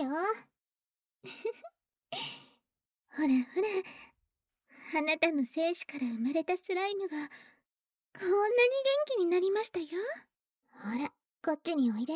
よ。ほらほら、あなたの精子から生まれたスライムがこんなに元気になりましたよ。ほら、こっちにおいで。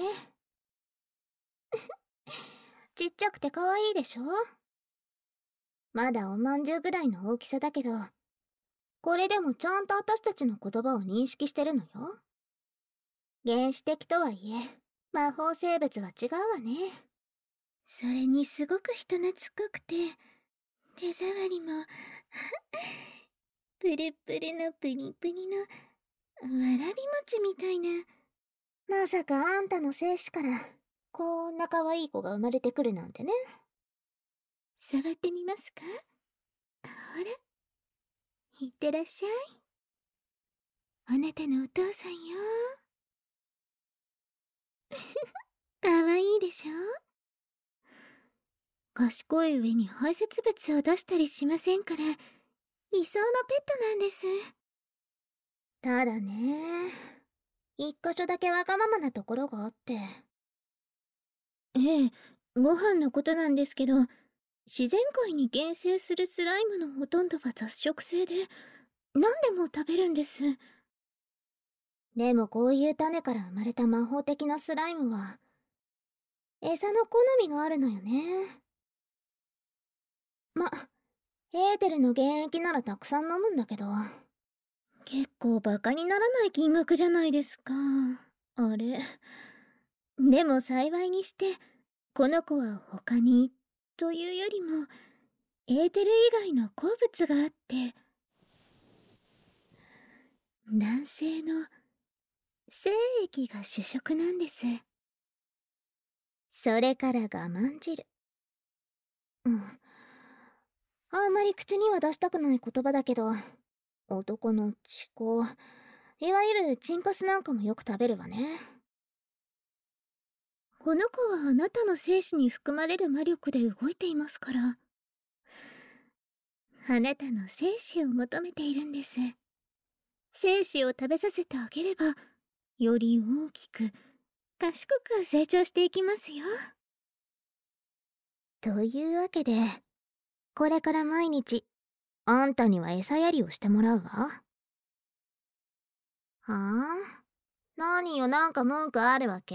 ちっちゃくて可愛いでしょ。まだおまんじゅうぐらいの大きさだけど、これでもちゃんと私たちの言葉を認識してるのよ。原始的とはいえ、魔法生物は違うわね。それにすごく人懐っこくて、手触りもプルプルのプニプニのわらび餅みたいな。まさかあんたの精子からこんな可愛い子が生まれてくるなんてね。触ってみますか？ほら、いってらっしゃい。あなたのお父さんよ。可愛いでしょ？賢い上に排泄物を出したりしませんから、理想のペットなんです。ただね、一箇所だけわがままなところがあって。ええ、ご飯のことなんですけど、自然界に原生するスライムのほとんどは雑食性で、何でも食べるんです。でもこういう種から生まれた魔法的なスライムは、餌の好みがあるのよね。エーテルの原液ならたくさん飲むんだけど、結構バカにならない金額じゃないですか。あれ。でも幸いにして、この子は他に、というよりも、エーテル以外の好物があって、男性の精液が主食なんです。それから我慢汁。あんまり口には出したくない言葉だけど、男の血行、いわゆるチンカスなんかもよく食べるわね。この子はあなたの精子に含まれる魔力で動いていますから。あなたの精子を求めているんです。精子を食べさせてあげれば、より大きく、賢く成長していきますよ。というわけで、これから毎日、あんたには餌やりをしてもらうわ。はあ？何よ、なんか文句あるわけ？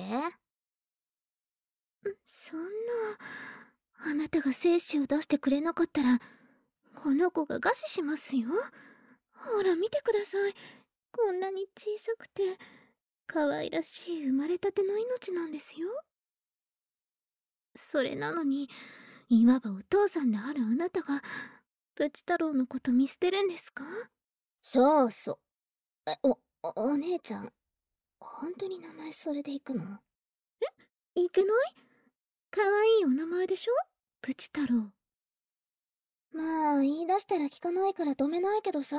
そんな、あなたが精子を出してくれなかったら、この子が餓死しますよ。ほら見てください。こんなに小さくて、可愛らしい生まれたての命なんですよ。それなのに、いわばお父さんであるあなたが、プチ太郎のこと見捨てるんですか？そうそう。お姉ちゃん、本当に名前それで行くの？いけない？可愛いお名前でしょ？プチ太郎。まあ、言い出したら聞かないから止めないけどさ。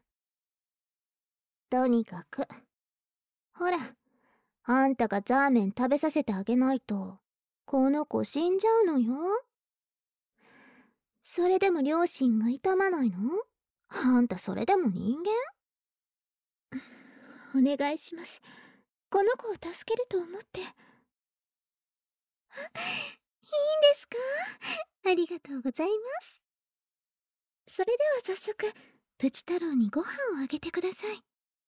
とにかく。ほら、あんたがザーメン食べさせてあげないと、この子死んじゃうのよ。それでも両親が痛まないの？あんたそれでも人間？お願いします。この子を助けると思って。いいんですか？ありがとうございます。それでは早速、プチ太郎にご飯をあげてください。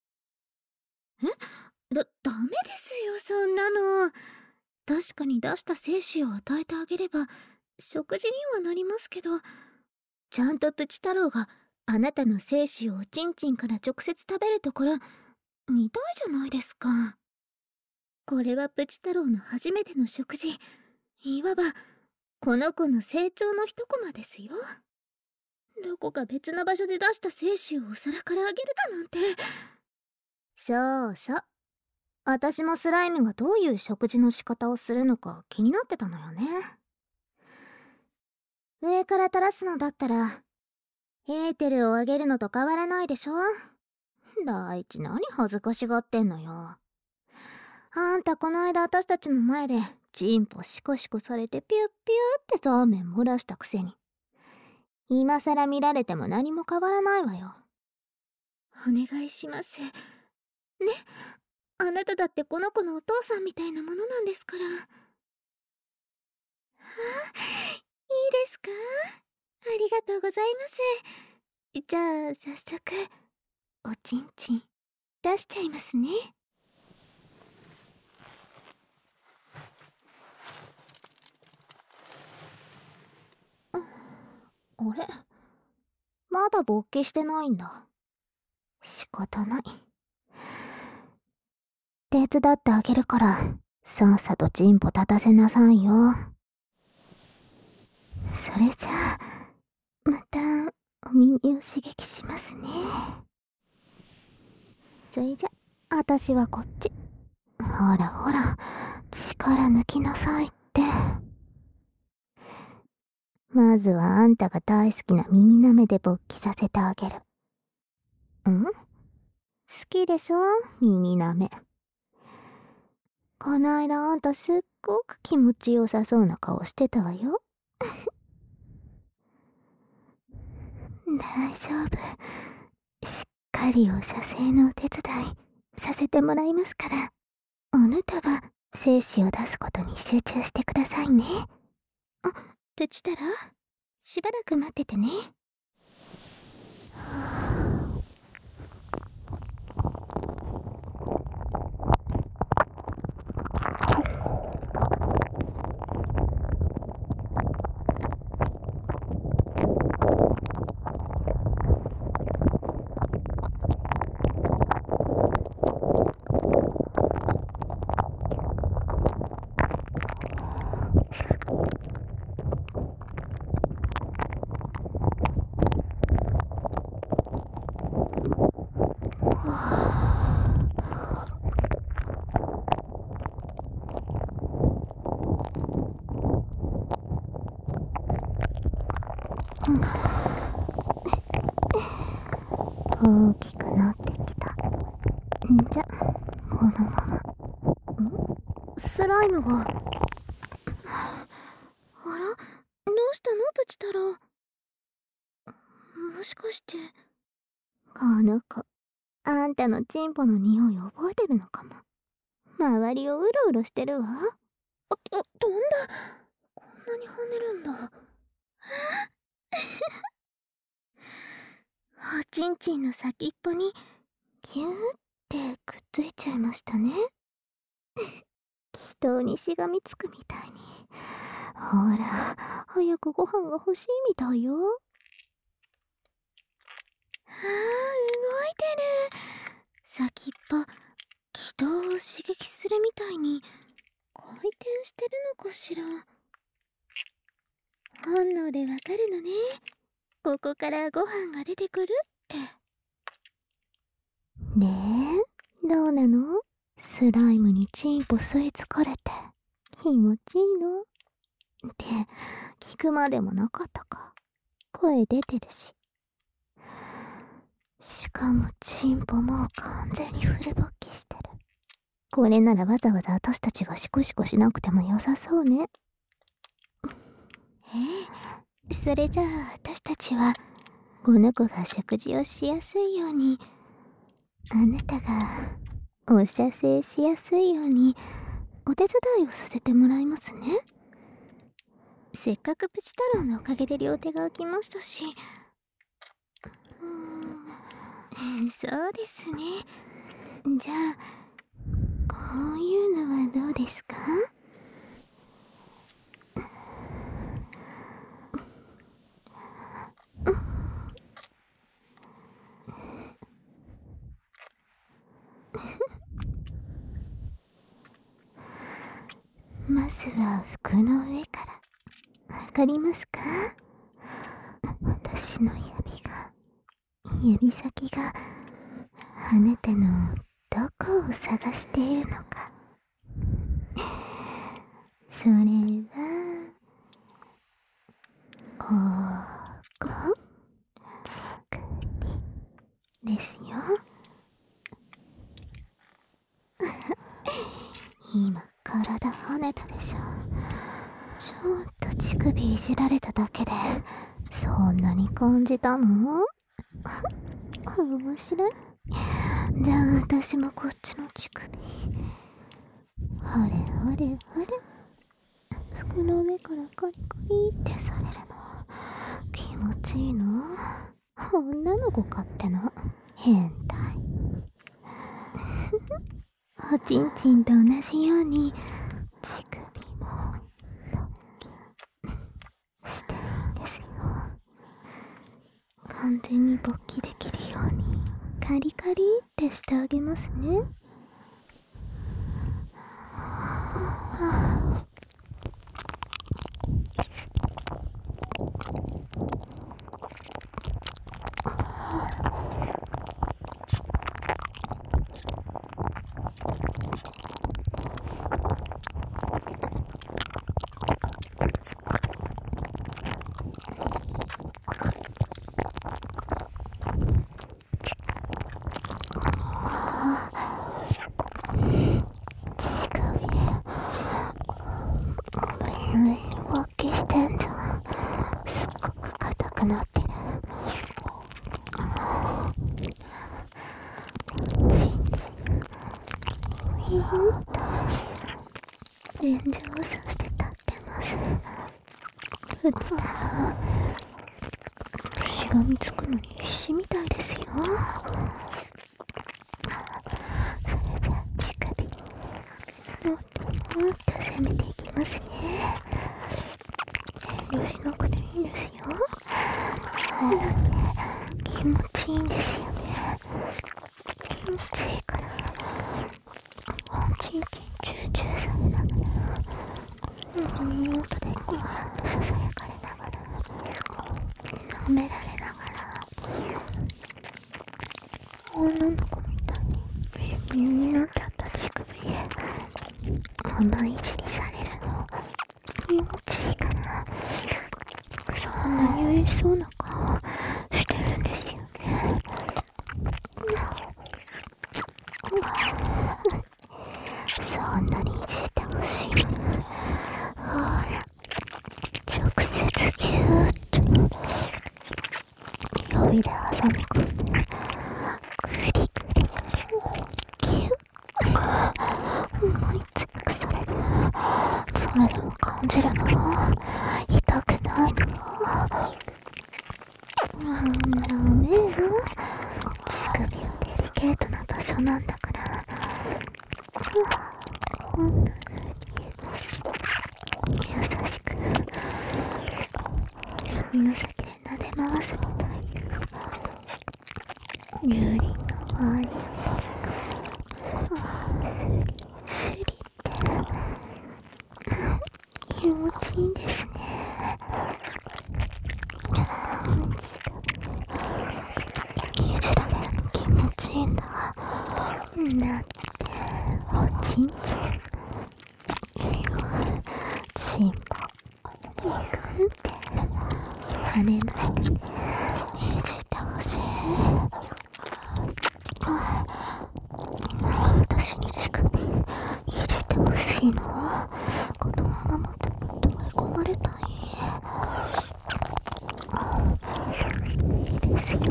ダメですよ、そんなの。確かに出した精子を与えてあげれば、食事にはなりますけど、ちゃんとプチ太郎があなたの精子をおちんちんから直接食べるところ、見たいじゃないですか。これはプチ太郎の初めての食事。いわば、この子の成長の一コマですよ。どこか別の場所で出した精子をお皿からあげるだなんて。そうそう。私もスライムがどういう食事の仕方をするのか気になってたのよね。上から垂らすのだったら、エーテルをあげるのと変わらないでしょ。第一何恥ずかしがってんのよ。あんたこの間私たちの前でチンポシコシコされてピュッピューってザーメン漏らしたくせに。今さら見られても何も変わらないわよ。お願いします。ね、あなただってこの子のお父さんみたいなものなんですから。 いいですか？ありがとうございます。じゃあ、早速、おちんちん、出しちゃいますね。あれ？まだ勃起してないんだ。仕方ない。手伝ってあげるから、さっさとチンポ立たせなさいよ。それじゃあ、また、お耳を刺激しますね。それじゃ、あたしはこっち。ほらほら、力抜きなさいって。まずはあんたが大好きな耳舐めで勃起させてあげる。好きでしょ、耳舐め。こないだあんたすっごく気持ちよさそうな顔してたわよ。大丈夫。しっかりお射精のお手伝いさせてもらいますから。あなたは精子を出すことに集中してくださいね。あ、プチ太郎、しばらく待っててね。大きくなってきた。じゃ、このまま。スライムが。あら、どうしたのプチ太郎。もしかして。この子、あんたのチンポの匂い覚えてるのかも。周りをうろうろしてるわ。飛んだ。こんなに跳ねるんだ。おちんちんの先っぽにギューってくっついちゃいましたね。祈祷にしがみつくみたいに。ほら、早くご飯が欲しいみたいよ。動いてる。先っぽ、軌道を刺激するみたいに回転してるのかしら。本能でわかるのね。ここからご飯が出てくるって。で、どうなの？スライムにチンポ吸い付かれて気持ちいいの？って聞くまでもなかったか。声出てるし。しかもチンポもう完全にフル勃起してる。これならわざわざ私たちがシコシコしなくても良さそうね。それじゃあ私たちはこの子が食事をしやすいように、あなたがお射精しやすいようにお手伝いをさせてもらいますね。せっかくプチ太郎のおかげで両手が空きましたし。そうですね。じゃあこういうのはどうですか？まずは服の上から。わかりますか？私の指先があなたのどこを探しているのか。それはここ、乳首ですよ。今体跳ねたでしょ。ちょっと乳首いじられただけでそんなに感じたの？面白い。じゃあ私もこっちの乳首。ほれほれほれ。 顎の上からカリカリってされるの気持ちいいの？女の子かっての変態。おちんちんと同じように乳首も勃起してるんですよ。完全に勃起できるようにカリカリってしてあげますね。勃起してんじゃん。すっごく硬くなってる。ちんちんウィーンとレンジを刺して立ってます。そしたらしがみつくのに必死みたいですよ。それじゃあ乳首もっともっと攻めていきますね。遠慮しなくていいんですよ。気持ちいいんですよね。気持ちいいからちんちんチューチューされながら音でこうやってささやかれながら舐められながら女の子みたいにビンビンになっちゃった乳首で甘いいじりされるの気持ちいいから、そんなに嬉しそうな顔してるんですよね。そんなにいじってほしいの。ほら、直接ギューッと指で挟み込んでグリグリギュッもう一くされる。それでも感じるの？痛くないの？ダメよ。乳首はデリケートな場所なんだから。こんな風に優しく指の先で撫で回すみたいに乳輪の周りスリって気持ちいいんですね。いじられるの気持ちいいんだ。だっておちんちんチンポふんって跳ねましていじってほしい。私に乳首いじってほしいの？このままもっともっと追い込まれたい。いいですよ。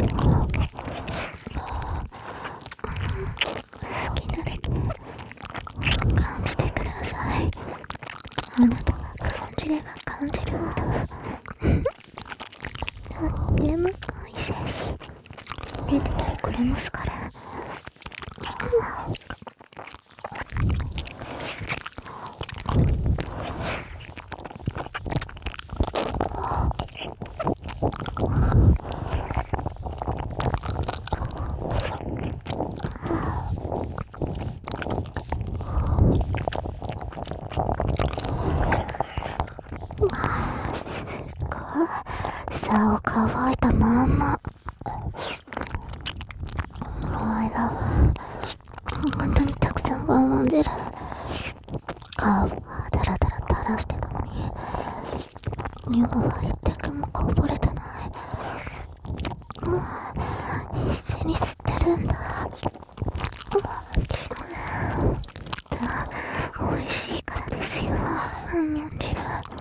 好きなだけ感じてください。あなたが感じれば感じるほどとっても濃い精子出てきてくれますから。竿乾いたまんま。間は本当にたくさん我慢汁。皮はダラダラ垂らしてたのに湯は一滴もこぼれてない。一緒に吸ってるんだ。美味しいからですよ。我慢汁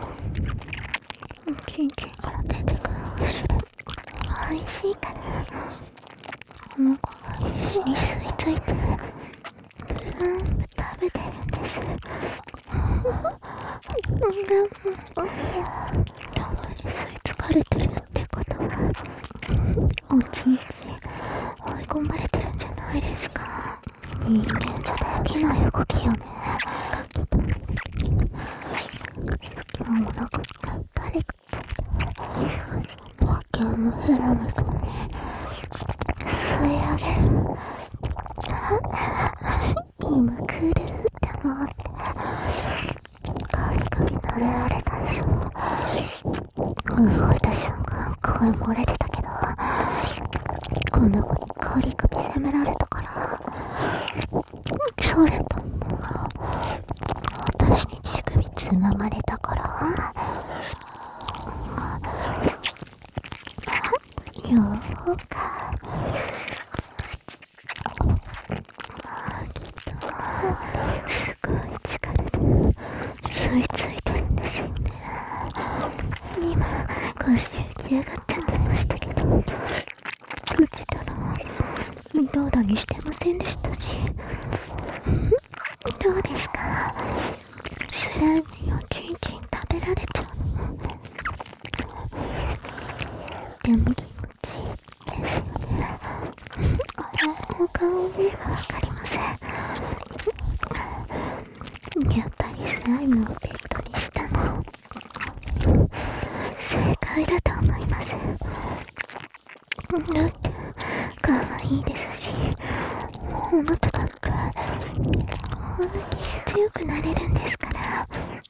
キンキンから出てくるお汁美味しいからこの子が必死に吸い付いて全部食べてるんです。 吸い付かれてるってことは、おちんち追い込まれてるんじゃないですか。人間じゃできない動きよね。隙間もなく誰かバキュームヘラメ君に吸い上げる。今来るって思ってガリガリ撫でられたでしょ。動いた瞬間声漏れてたけど、この子にガリガリ責められたから、それとも私に乳首つままれたから、ようかすごい力で吸い付いてるんですよね。今腰浮き上がっちゃってましたけど、うちたら微動だにしてませんでしたし。どうですか、スライムにおちんちん食べられちゃうの。でも気持ちいいですよね。お顔にはわかりません。やっぱりスライムをベッドにしたの正解だと思います。だって可愛いですし、あなただってこんな気持ちよくなれるんですから。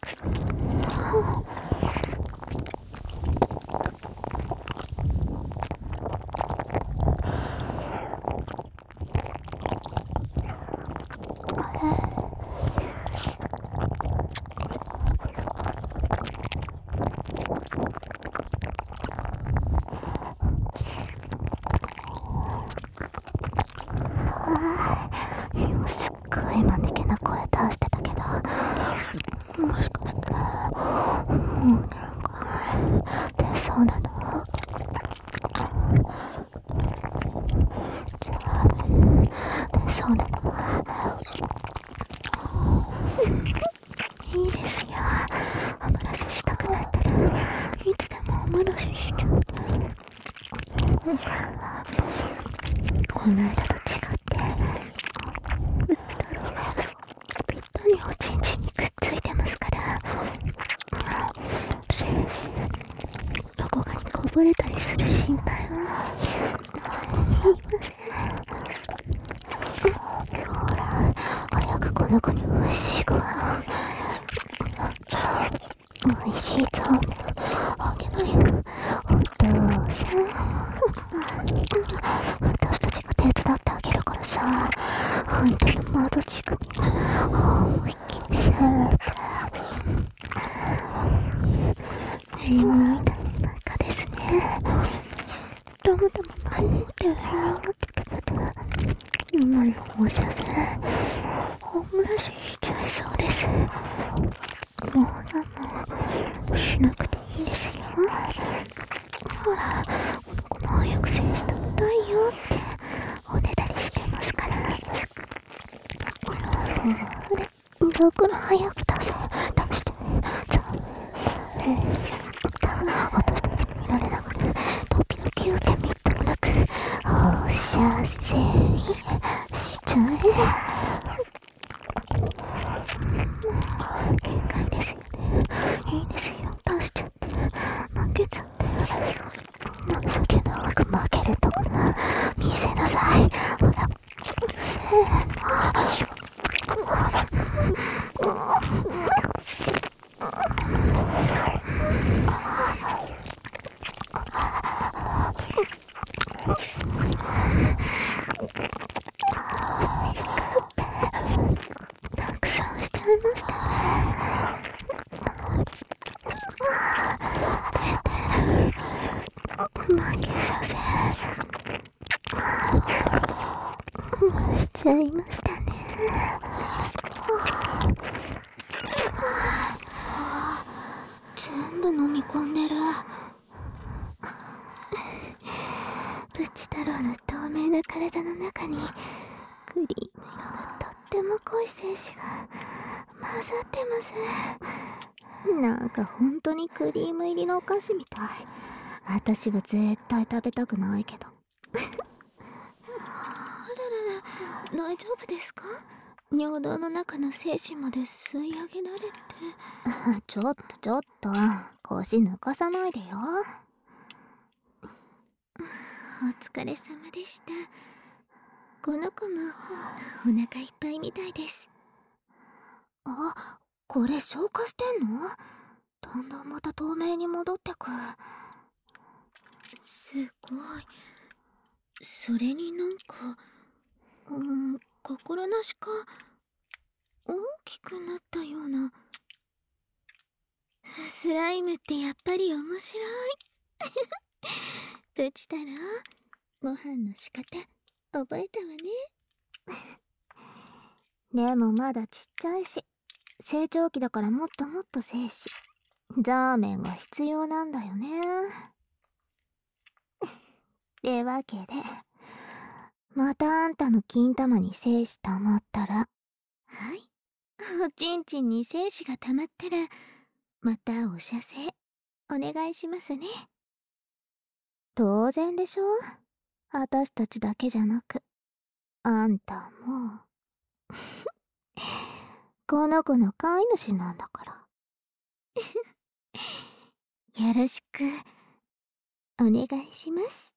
今すっごい間抜けな声出してたけど、もしかしてもうなんか出そうなの。じゃあ出そうなのいいですよ。お漏らししたくなったらいつでもお漏らししちゃう。この間と違ってうち太郎がぴったりおちんちんにくっついてますから、先生どこかにこぼれたりする心配はいりません。ほら早くこの子においしいご飯、おいしいそうめんあげないよお父さん。私たちが手伝ってあげるからさ、あんたの窓近くに思いっきりさレモンみたいな中ですね。どうでも何って思ってたけど、今の放射線お漏らししちゃいそうです。もう何もしなくていいですよ。ほらこの子も早く精子食べたいよっておねだりしてますから。あれだから早く出して私たちも見られながら時々言うてみっともなく放射線しちゃえ。限界ですよね。いいですよ、出しちゃって負けちゃって。情けなく負けるところ見せなさい。ほらせーの。たくさんしちゃいましたね。負けさせしちゃいましたね。全部飲み込んでる。プチ太郎の透明な体の中にクリーム色のとっても濃い精子が混ざってます。 なんか本当にクリーム入りのお菓子みたい。私は絶対食べたくないけど。あららら、大丈夫ですか？尿道の中の精子まで吸い上げられて。ちょっと、腰抜かさないでよ。お疲れ様でした。この子もお腹いっぱいみたいです。あ、これ消化してんの？だんだんまた透明に戻ってく。すごい。それになんか、心なしか大きくなったような。スライムってやっぱり面白い。プチ太郎、ご飯の仕方覚えたわね。でもまだちっちゃいし、成長期だからもっともっと精子、ザーメンが必要なんだよね。ってわけで、またあんたの金玉に精子溜まったら、はい、おちんちんに精子が溜まったら、またお射精お願いしますね。当然でしょ？私たちだけじゃなく、あんたもこの子の飼い主なんだから。よろしくお願いします。